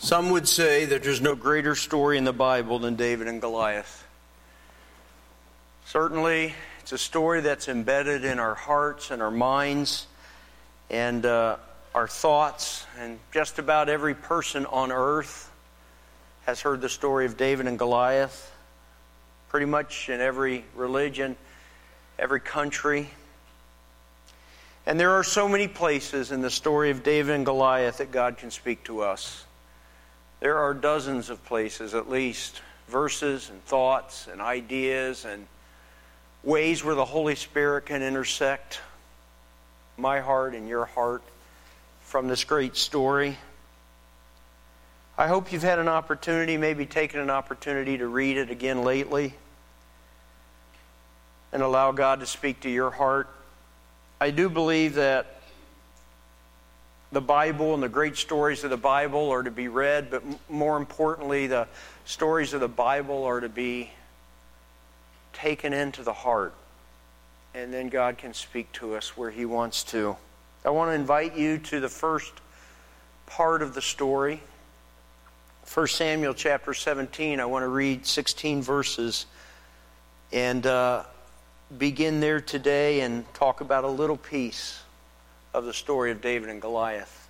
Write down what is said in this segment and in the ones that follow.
Some would say that there's no greater story in the Bible than David and Goliath. Certainly, it's a story that's embedded in our hearts and our minds and our thoughts. And just about every person on earth has heard the story of David and Goliath. Pretty much in every religion, every country. And there are so many places in the story of David and Goliath that God can speak to us. There are dozens of places, at least, verses and thoughts and ideas and ways where the Holy Spirit can intersect my heart and your heart from this great story. I hope you've had an opportunity, maybe taken an opportunity to read it again lately and allow God to speak to your heart. I do believe that the Bible and the great stories of the Bible are to be read, but more importantly, the stories of the Bible are to be taken into the heart. And then God can speak to us where He wants to. I want to invite you to the first part of the story. 1 Samuel chapter 17. I want to read 16 verses and begin there today and talk about a little piece of the story of David and Goliath.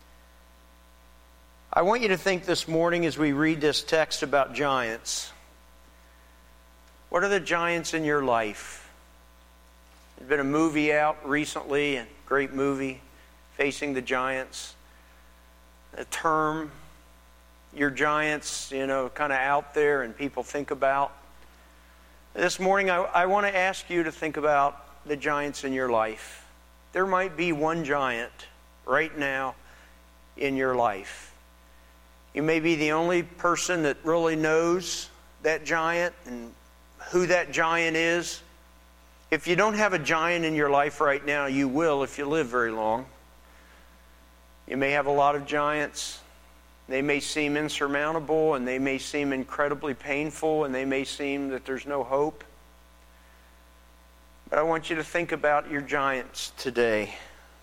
I want you to think this morning as we read this text about giants. What are the giants in your life? There's been a movie out recently, a great movie, Facing the Giants. A term, your giants, kind of out there and people think about. This morning I want to ask you to think about the giants in your life. There might be one giant right now in your life. You may be the only person that really knows that giant and who that giant is. If you don't have a giant in your life right now, you will if you live very long. You may have a lot of giants. They may seem insurmountable and they may seem incredibly painful and they may seem that there's no hope. But I want you to think about your giants today.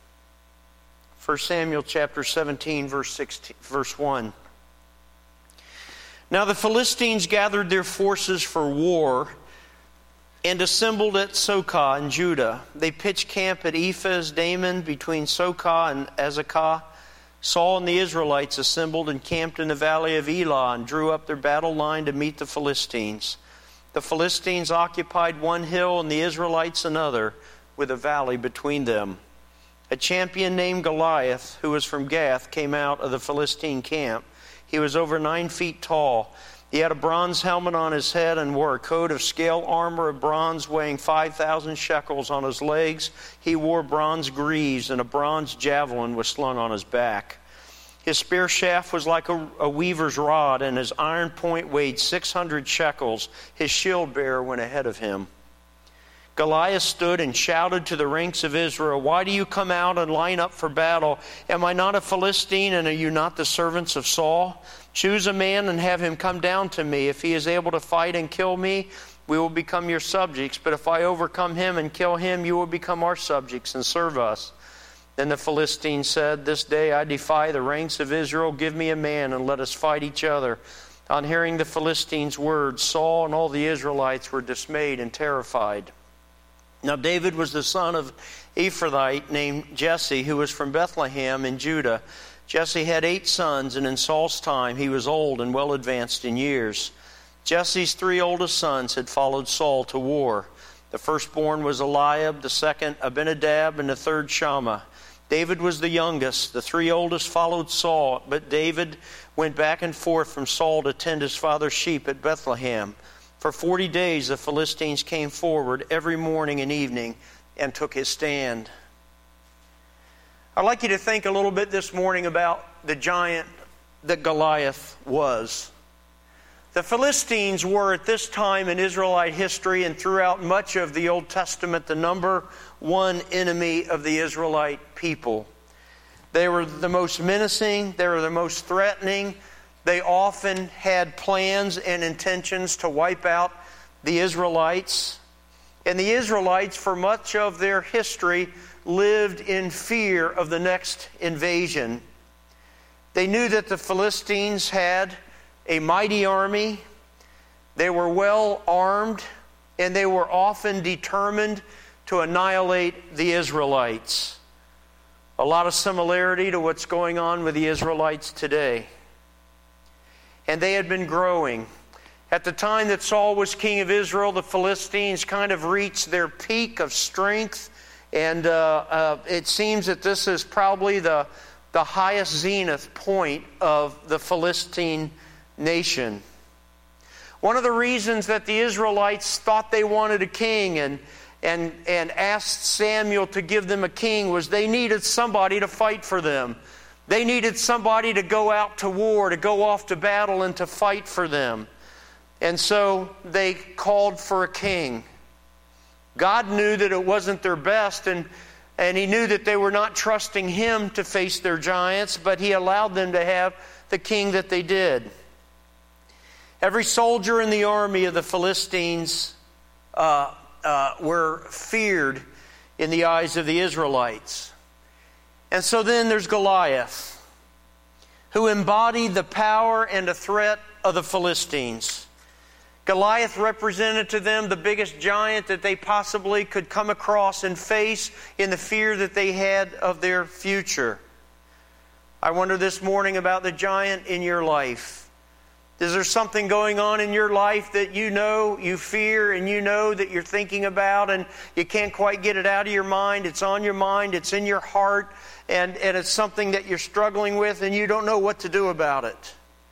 1 Samuel chapter 17, verse 1. Now the Philistines gathered their forces for war and assembled at Socoh in Judah. They pitched camp at Ephes Dammim between Socoh and Azekah. Saul and the Israelites assembled and camped in the valley of Elah and drew up their battle line to meet the Philistines. The Philistines occupied one hill and the Israelites another, with a valley between them. A champion named Goliath, who was from Gath, came out of the Philistine camp. He was over 9 feet tall. He had a bronze helmet on his head and wore a coat of scale armor of bronze weighing 5,000 shekels on his legs. He wore bronze greaves, and a bronze javelin was slung on his back. His spear shaft was like a weaver's rod, and his iron point weighed 600 shekels. His shield bearer went ahead of him. Goliath stood and shouted to the ranks of Israel, "Why do you come out and line up for battle? Am I not a Philistine, and are you not the servants of Saul? Choose a man and have him come down to me. If he is able to fight and kill me, we will become your subjects. But if I overcome him and kill him, you will become our subjects and serve us." Then the Philistine said, "This day I defy the ranks of Israel. Give me a man and let us fight each other." On hearing the Philistines' words, Saul and all the Israelites were dismayed and terrified. Now David was the son of Ephrathite named Jesse, who was from Bethlehem in Judah. Jesse had 8 sons, and in Saul's time he was old and well advanced in years. Jesse's 3 oldest sons had followed Saul to war. The firstborn was Eliab, the second Abinadab, and the third Shammah. David was the youngest. The 3 oldest followed Saul, but David went back and forth from Saul to tend his father's sheep at Bethlehem. For 40 days the Philistines came forward every morning and evening and took his stand. I'd like you to think a little bit this morning about the giant that Goliath was. The Philistines were at this time in Israelite history and throughout much of the Old Testament the number one enemy of the Israelite people. They were the most menacing, they were the most threatening. They often had plans and intentions to wipe out the Israelites. And the Israelites, for much of their history, lived in fear of the next invasion. They knew that the Philistines had a mighty army. They were well armed, and they were often determined to annihilate the Israelites. A lot of similarity to what's going on with the Israelites today. And they had been growing. At the time that Saul was king of Israel, the Philistines kind of reached their peak of strength. And it seems that this is probably the highest zenith point of the Philistine nation. One of the reasons that the Israelites thought they wanted a king and asked Samuel to give them a king was they needed somebody to fight for them. They needed somebody to go out to war, to go off to battle and to fight for them. And so they called for a king. God knew that it wasn't their best, and He knew that they were not trusting Him to face their giants, but He allowed them to have the king that they did. Every soldier in the army of the Philistines were feared in the eyes of the Israelites. And so then there's Goliath, who embodied the power and the threat of the Philistines. Goliath represented to them the biggest giant that they possibly could come across and face in the fear that they had of their future. I wonder this morning about the giant in your life. Is there something going on in your life that you know you fear and you know that you're thinking about and you can't quite get it out of your mind? It's on your mind, it's in your heart, and it's something that you're struggling with and you don't know what to do about it.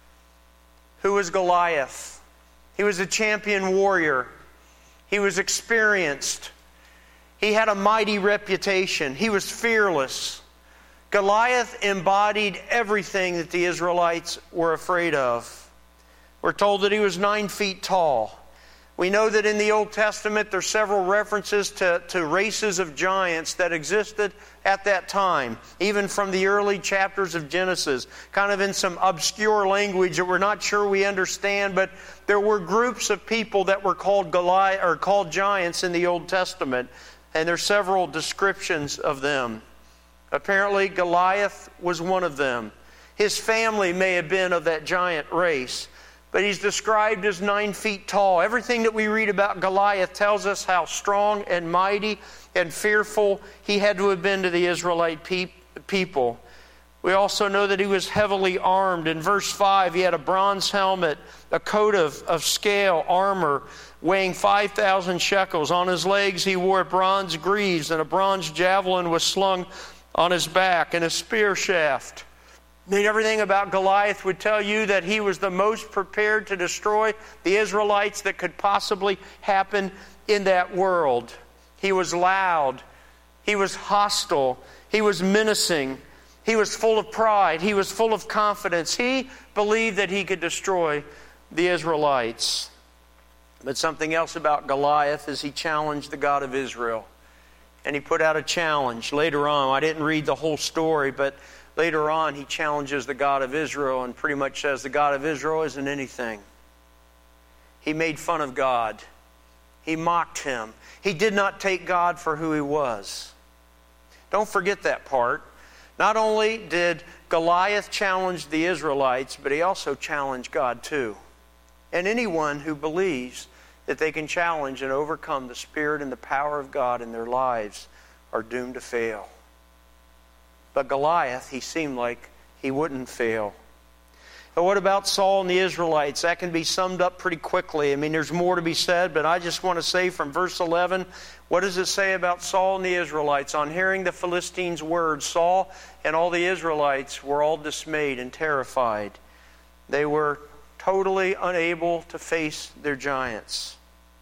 Who was Goliath? He was a champion warrior. He was experienced. He had a mighty reputation. He was fearless. Goliath embodied everything that the Israelites were afraid of. We're told that he was 9 feet tall. We know that in the Old Testament there's several references to races of giants that existed at that time, even from the early chapters of Genesis, kind of in some obscure language that we're not sure we understand, but there were groups of people that were called Goliath or called giants in the Old Testament, and there's several descriptions of them. Apparently Goliath was one of them. His family may have been of that giant race. But he's described as 9 feet tall. Everything that we read about Goliath tells us how strong and mighty and fearful he had to have been to the Israelite people. We also know that he was heavily armed. In verse 5, he had a bronze helmet, a coat of scale armor weighing 5,000 shekels. On his legs he wore bronze greaves, and a bronze javelin was slung on his back, and a spear shaft. I mean, everything about Goliath would tell you that he was the most prepared to destroy the Israelites that could possibly happen in that world. He was loud. He was hostile. He was menacing. He was full of pride. He was full of confidence. He believed that he could destroy the Israelites. But something else about Goliath is he challenged the God of Israel. And he put out a challenge. Later on, I didn't read the whole story, but later on, he challenges the God of Israel and pretty much says the God of Israel isn't anything. He made fun of God. He mocked Him. He did not take God for who He was. Don't forget that part. Not only did Goliath challenge the Israelites, but he also challenged God too. And anyone who believes that they can challenge and overcome the Spirit and the power of God in their lives are doomed to fail. But Goliath, he seemed like he wouldn't fail. But what about Saul and the Israelites? That can be summed up pretty quickly. I mean, there's more to be said, but I just want to say from verse 11, what does it say about Saul and the Israelites? On hearing the Philistines' words, Saul and all the Israelites were all dismayed and terrified. They were totally unable to face their giants.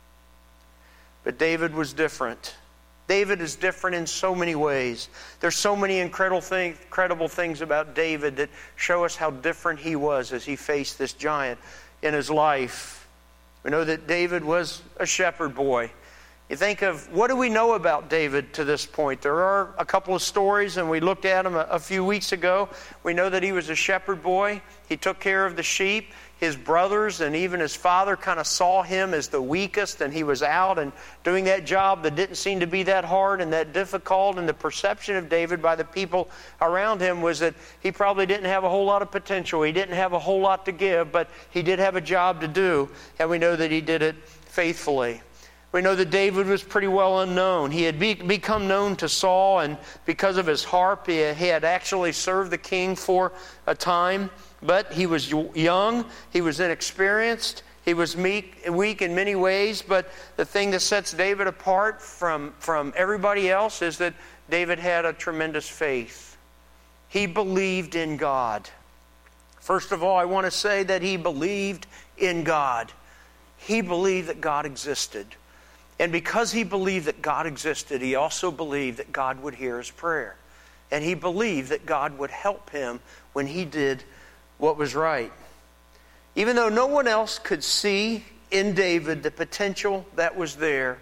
But David was different. David is different in so many ways. There's so many incredible things about David that show us how different he was as he faced this giant in his life. We know that David was a shepherd boy. You think of, what do we know about David to this point? There are a couple of stories, and we looked at them a few weeks ago. We know that he was a shepherd boy. He took care of the sheep. His brothers and even his father kind of saw him as the weakest, and he was out and doing that job that didn't seem to be that hard and that difficult. And the perception of David by the people around him was that he probably didn't have a whole lot of potential. He didn't have a whole lot to give, but he did have a job to do, and we know that he did it faithfully. We know that David was pretty well unknown. He had become known to Saul, and because of his harp, he had actually served the king for a time. But he was young, he was inexperienced, he was weak in many ways. But the thing that sets David apart from everybody else is that David had a tremendous faith. He believed in God. First of all, I want to say that he believed in God. He believed that God existed. And because he believed that God existed, he also believed that God would hear his prayer. And he believed that God would help him when he did what was right. Even though no one else could see in David the potential that was there,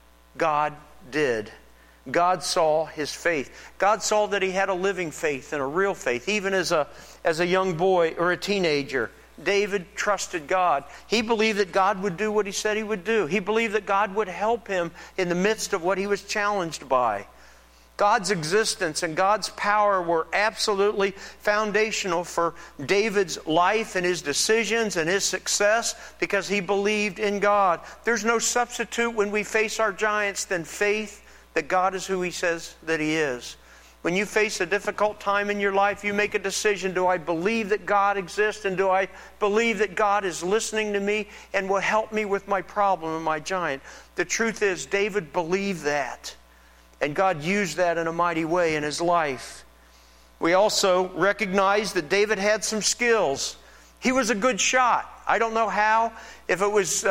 God did. God saw his faith. God saw that he had a living faith and a real faith. Even as a young boy or a teenager, David trusted God. He believed that God would do what he said he would do. He believed that God would help him in the midst of what he was challenged by. God's existence and God's power were absolutely foundational for David's life and his decisions and his success because he believed in God. There's no substitute when we face our giants than faith that God is who he says that he is. When you face a difficult time in your life, you make a decision. Do I believe that God exists, and do I believe that God is listening to me and will help me with my problem and my giant? The truth is, David believed that. And God used that in a mighty way in his life. We also recognize that David had some skills. He was a good shot. I don't know how, if it was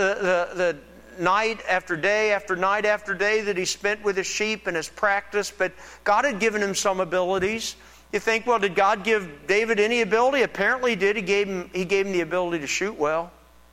the night after day after night after day that he spent with his sheep and his practice, but God had given him some abilities. You think, well, did God give David any ability? Apparently he did. He gave him the ability to shoot well.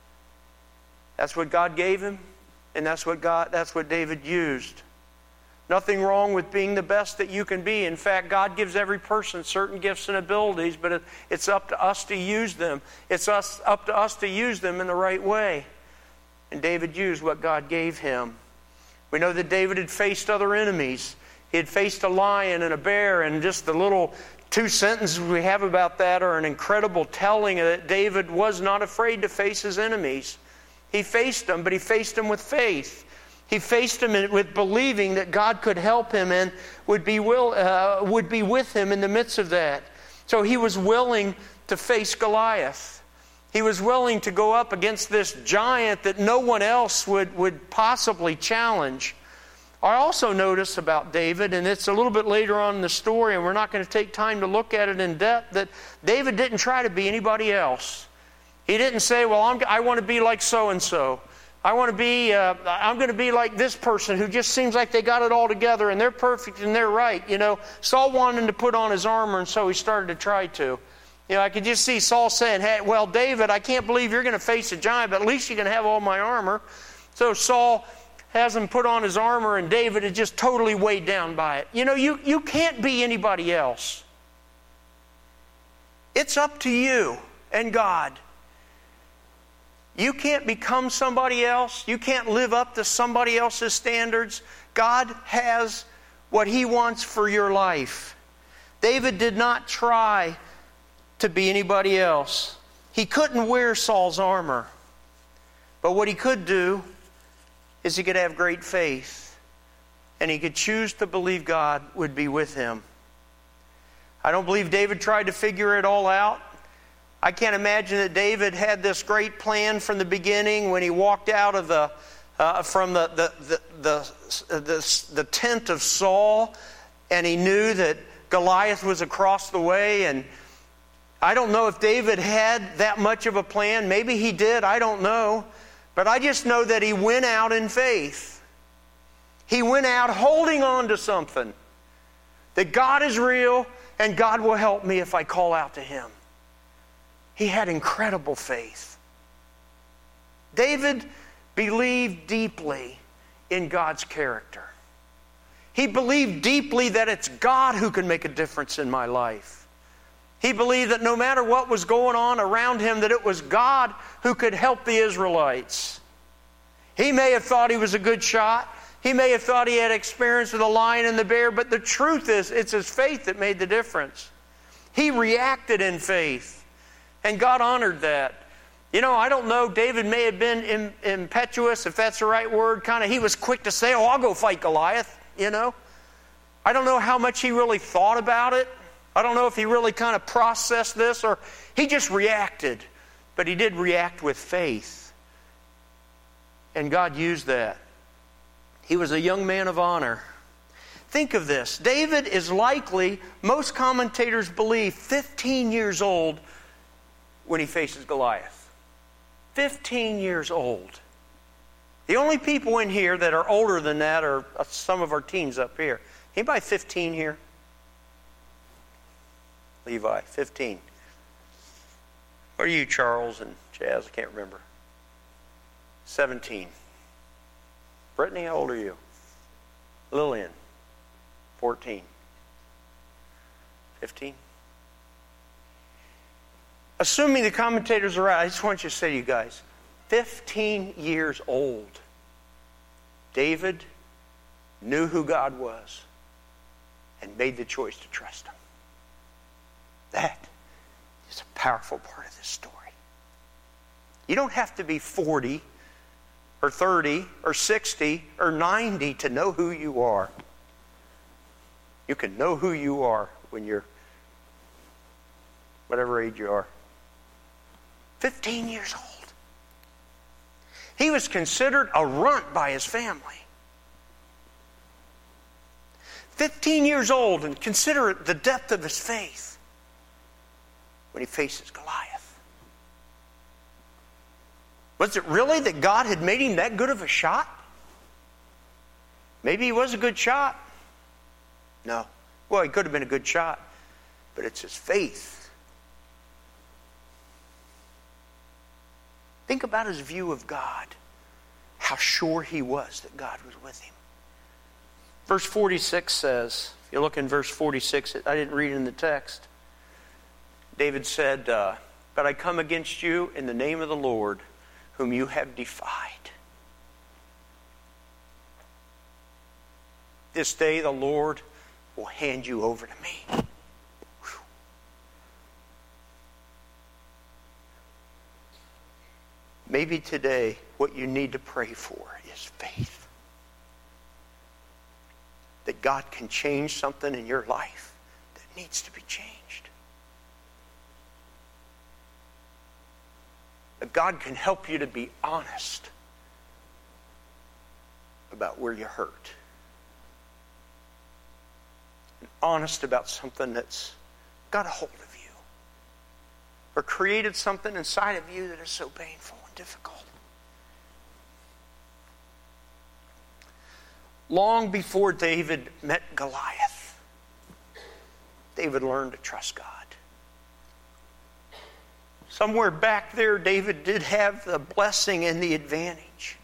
That's what God gave him, and that's what David used. Nothing wrong with being the best that you can be. In fact, God gives every person certain gifts and abilities, but it's up to us to use them. It's up to us to use them in the right way. And David used what God gave him. We know that David had faced other enemies. He had faced a lion and a bear, and just the little 2 sentences we have about that are an incredible telling that David was not afraid to face his enemies. He faced them, but he faced them with faith. He faced him with believing that God could help him and would be with him in the midst of that. So he was willing to face Goliath. He was willing to go up against this giant that no one else would possibly challenge. I also notice about David, and it's a little bit later on in the story, and we're not going to take time to look at it in depth, that David didn't try to be anybody else. He didn't say, well, I want to be like so-and-so. I'm going to be like this person who just seems like they got it all together and they're perfect and they're right. You know, Saul wanted to put on his armor, and so he started to try to. You know, I could just see Saul saying, hey, well, David, I can't believe you're going to face a giant, but at least you can have all my armor. So Saul has him put on his armor, and David is just totally weighed down by it. You know, you can't be anybody else. It's up to you and God. You can't become somebody else. You can't live up to somebody else's standards. God has what he wants for your life. David did not try to be anybody else. He couldn't wear Saul's armor. But what he could do is he could have great faith. And he could choose to believe God would be with him. I don't believe David tried to figure it all out. I can't imagine that David had this great plan from the beginning when he walked out of from the tent of Saul, and he knew that Goliath was across the way. And I don't know if David had that much of a plan. Maybe he did. I don't know. But I just know that he went out in faith. He went out holding on to something. That God is real and God will help me if I call out to him. He had incredible faith. David believed deeply in God's character. He believed deeply that it's God who can make a difference in my life. He believed that no matter what was going on around him, that it was God who could help the Israelites. He may have thought he was a good shot. He may have thought he had experience with the lion and the bear, but the truth is, it's his faith that made the difference. He reacted in faith, and God honored that. You know, I don't know, David may have been impetuous, if that's the right word, he was quick to say, I'll go fight Goliath, you know. I don't know how much he really thought about it. I don't know if he really processed this, or he just reacted. But he did react with faith. And God used that. He was a young man of honor. Think of this. David is likely, most commentators believe, 15 years old when he faces Goliath. 15 years old. The only people in here that are older than that are some of our teens up here. Anybody 15 here? Levi, 15. What are you, Charles and Jazz? I can't remember. 17. Brittany, how old are you? Lillian, 14. 15. Assuming the commentators are right, I just want you to say to you guys, 15 years old, David knew who God was and made the choice to trust Him. That is a powerful part of this story. You don't have to be 40 or 30 or 60 or 90 to know who you are. You can know who you are when you're whatever age you are. 15 years old. He was considered a runt by his family. 15 years old, and consider the depth of his faith when he faces Goliath. Was it really that God had made him that good of a shot? Maybe he was a good shot. No. Well, he could have been a good shot, but it's his faith. Think about his view of God. How sure he was that God was with him. Verse 46 says, if you look in verse 46, I didn't read it in the text. David said, but I come against you in the name of the Lord, whom you have defied. This day the Lord will hand you over to me. Whew. Maybe today what you need to pray for is faith. That God can change something in your life that needs to be changed. That God can help you to be honest about where you hurt. And honest about something that's got a hold of you. Or created something inside of you that is so painful and difficult. Long before David met Goliath, David learned to trust God. Somewhere back there, David did have the blessing and the advantage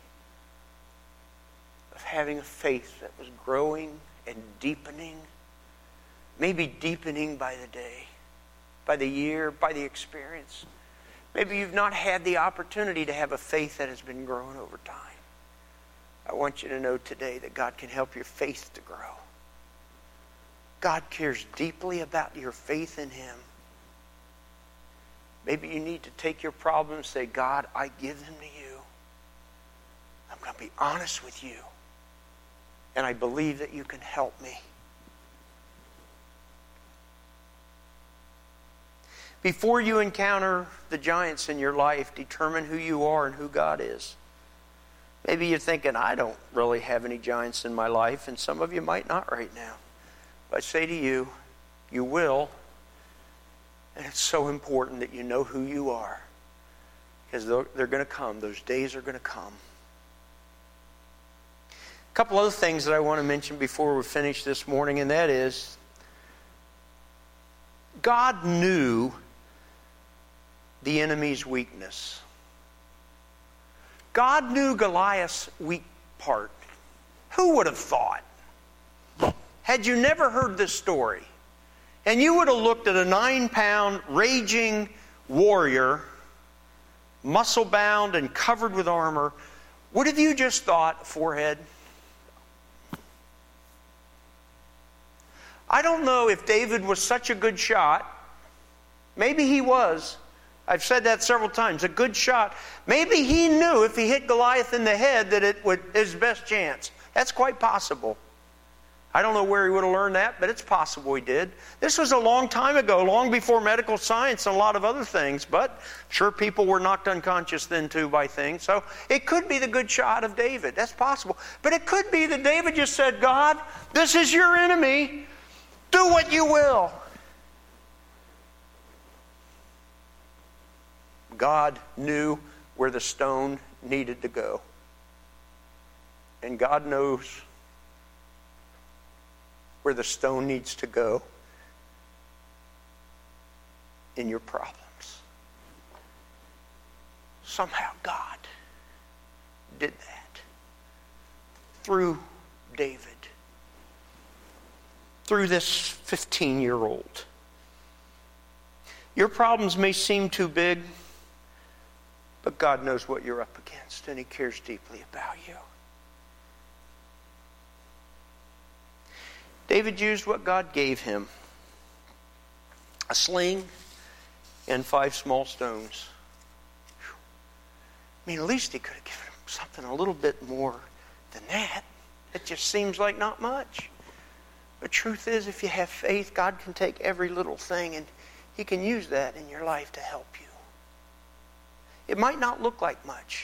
of having a faith that was growing and deepening, maybe deepening by the day, by the year, by the experience. Maybe you've not had the opportunity to have a faith that has been growing over time. I want you to know today that God can help your faith to grow. God cares deeply about your faith in Him. Maybe you need to take your problem and say, God, I give them to you. I'm going to be honest with you. And I believe that you can help me. Before you encounter the giants in your life, determine who you are and who God is. Maybe you're thinking, I don't really have any giants in my life, and some of you might not right now. But I say to you, you will. And it's so important that you know who you are. Because they're going to come. Those days are going to come. A couple other things that I want to mention before we finish this morning, and that is, God knew the enemy's weakness. God knew Goliath's weak part. Who would have thought? Had you never heard this story, and you would have looked at a 9-pound raging warrior, muscle-bound and covered with armor, would have you just thought, forehead? I don't know if David was such a good shot. Maybe he was. I've said that several times. A good shot. Maybe he knew if he hit Goliath in the head that it was his best chance. That's quite possible. I don't know where he would have learned that, but it's possible he did. This was a long time ago, long before medical science and a lot of other things, but sure, people were knocked unconscious then too by things. So it could be the good shot of David. That's possible. But it could be that David just said, God, this is your enemy. Do what you will. God knew where the stone needed to go. And God knows where the stone needs to go in your problems. Somehow God did that through David, through this 15-year-old. Your problems may seem too big, but God knows what you're up against, and He cares deeply about you. David used what God gave him. A sling and 5 small stones. I mean, at least he could have given him something a little bit more than that. It just seems like not much. The truth is, if you have faith, God can take every little thing and He can use that in your life to help you. It might not look like much,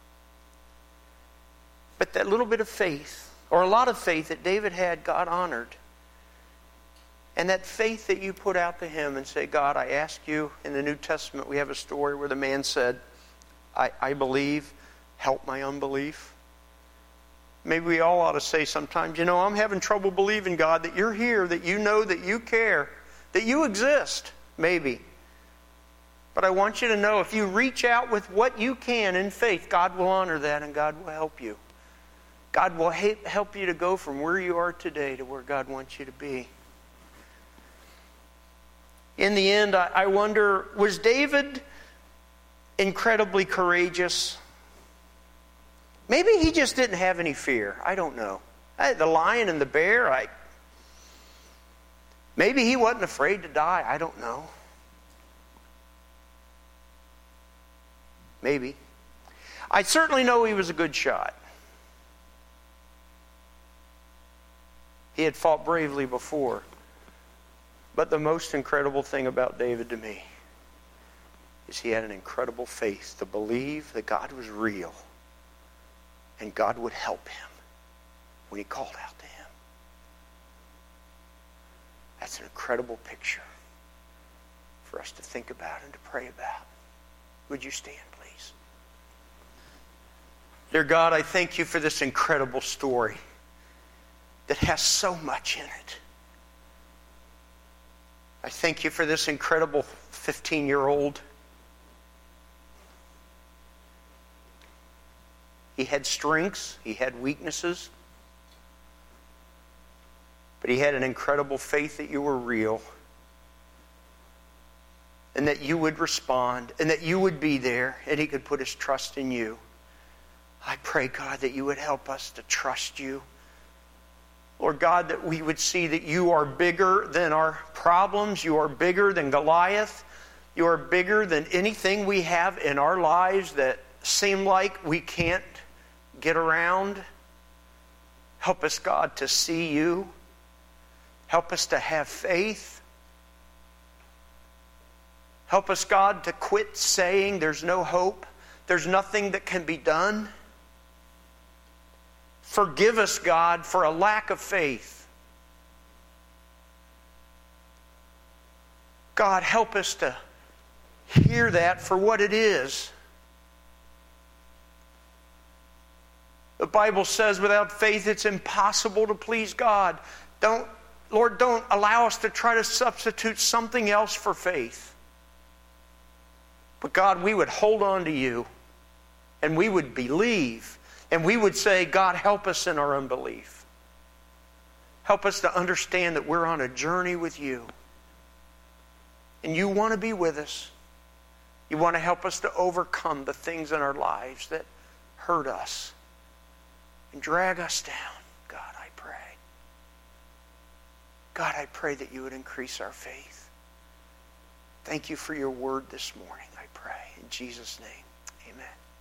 but that little bit of faith, or a lot of faith that David had, God honored. And that faith that you put out to Him and say, God, I ask you, in the New Testament we have a story where the man said, I believe, help my unbelief. Maybe we all ought to say sometimes, I'm having trouble believing, God, that you're here, that you know, that you care, that you exist, maybe. But I want you to know, if you reach out with what you can in faith, God will honor that and God will help you. God will help you to go from where you are today to where God wants you to be. In the end, I wonder, was David incredibly courageous? Maybe he just didn't have any fear. I don't know. The lion and the bear, maybe he wasn't afraid to die. I don't know. Maybe. I certainly know he was a good shot. He had fought bravely before. But the most incredible thing about David to me is he had an incredible faith to believe that God was real and God would help him when he called out to Him. That's an incredible picture for us to think about and to pray about. Would you stand, please? Dear God, I thank you for this incredible story that has so much in it. I thank you for this incredible 15-year-old. He had strengths, he had weaknesses, but he had an incredible faith that you were real and that you would respond and that you would be there and he could put his trust in you. I pray, God, that you would help us to trust you. Lord God, that we would see that you are bigger than our problems. You are bigger than Goliath. You are bigger than anything we have in our lives that seem like we can't get around. Help us, God, to see you. Help us to have faith. Help us, God, to quit saying there's no hope. There's nothing that can be done. Forgive us, God, for a lack of faith. God, help us to hear that for what it is. The Bible says without faith it's impossible to please God. Lord, don't allow us to try to substitute something else for faith. But God, we would hold on to you and we would believe And we would say, God, help us in our unbelief. Help us to understand that we're on a journey with you. And you want to be with us. You want to help us to overcome the things in our lives that hurt us and drag us down. God, I pray. God, I pray that you would increase our faith. Thank you for your word this morning, I pray. In Jesus' name, amen.